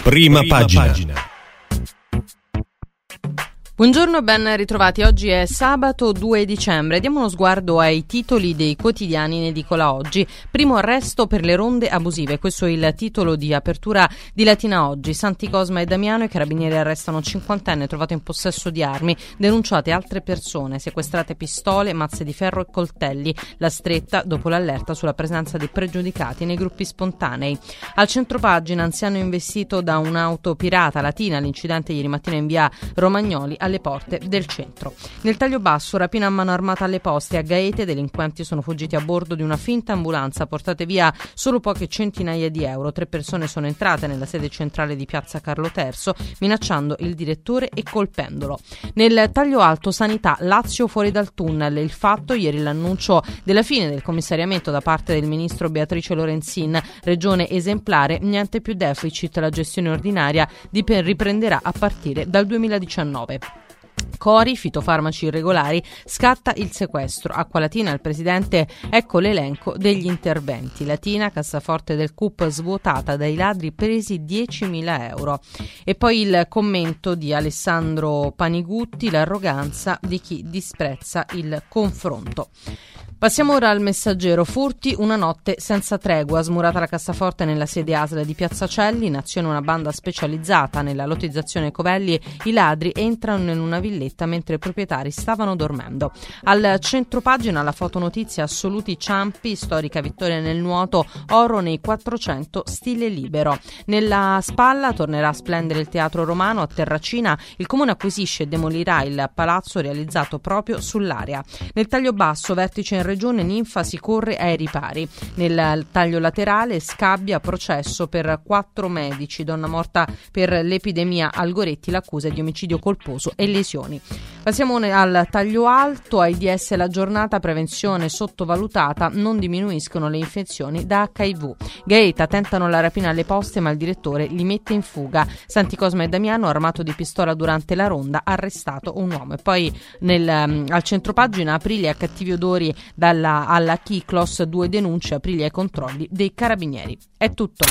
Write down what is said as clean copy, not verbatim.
Prima pagina. Buongiorno e ben ritrovati. Oggi è sabato 2 dicembre. Diamo uno sguardo ai titoli dei quotidiani in edicola oggi. Primo arresto per le ronde abusive. Questo è il titolo di apertura di Latina Oggi. Santi Cosma e Damiano, i carabinieri arrestano 50enne trovato in possesso di armi, denunciate altre persone, sequestrate pistole, mazze di ferro e coltelli. La stretta dopo l'allerta sulla presenza di pregiudicati nei gruppi spontanei. Al centropagina, anziano investito da un'auto pirata. Latina, l'incidente ieri mattina in via Romagnoli alle porte del centro. Nel taglio basso, rapina a mano armata alle poste. A Gaete, delinquenti sono fuggiti a bordo di una finta ambulanza, portate via solo poche centinaia di euro. 3 persone sono entrate nella sede centrale di Piazza Carlo III, minacciando il direttore e colpendolo. Nel taglio alto, sanità, Lazio fuori dal tunnel. Il Fatto, ieri l'annuncio della fine del commissariamento da parte del ministro Beatrice Lorenzin. Regione esemplare, niente più deficit, la gestione ordinaria riprenderà a partire dal 2019. Cori, fitofarmaci irregolari, scatta il sequestro. Acqua Latina, il presidente, ecco l'elenco degli interventi. Latina, cassaforte del CUP svuotata, dai ladri presi 10.000 euro. E poi il commento di Alessandro Panigutti, l'arroganza di chi disprezza il confronto. Passiamo ora al Messaggero. Furti, una notte senza tregua. Smurata la cassaforte nella sede ASL di Piazza Celli, in azione una banda specializzata nella lottizzazione Covelli. I ladri entrano in una villetta mentre i proprietari stavano dormendo. Al centropagina la fotonotizia, assoluti Ciampi, storica vittoria nel nuoto, oro nei 400 stile libero. Nella spalla tornerà a splendere il Teatro Romano. A Terracina il comune acquisisce e demolirà il palazzo realizzato proprio sull'area. Nel taglio basso, vertice in regione, Ninfa si corre ai ripari. Nel taglio laterale, Scabbia, processo per 4 medici, donna morta per l'epidemia Algoretti, l'accusa è di omicidio colposo e lesioni. Passiamo al taglio alto, AIDS la giornata, prevenzione sottovalutata, non diminuiscono le infezioni da HIV. Gaeta, tentano la rapina alle poste ma il direttore li mette in fuga. Santi Cosma e Damiano, armato di pistola durante la ronda, arrestato un uomo. E poi al centropagina, Aprilia, cattivi odori alla Kiklos, 2 denunce, Aprilia ai controlli dei carabinieri. È tutto.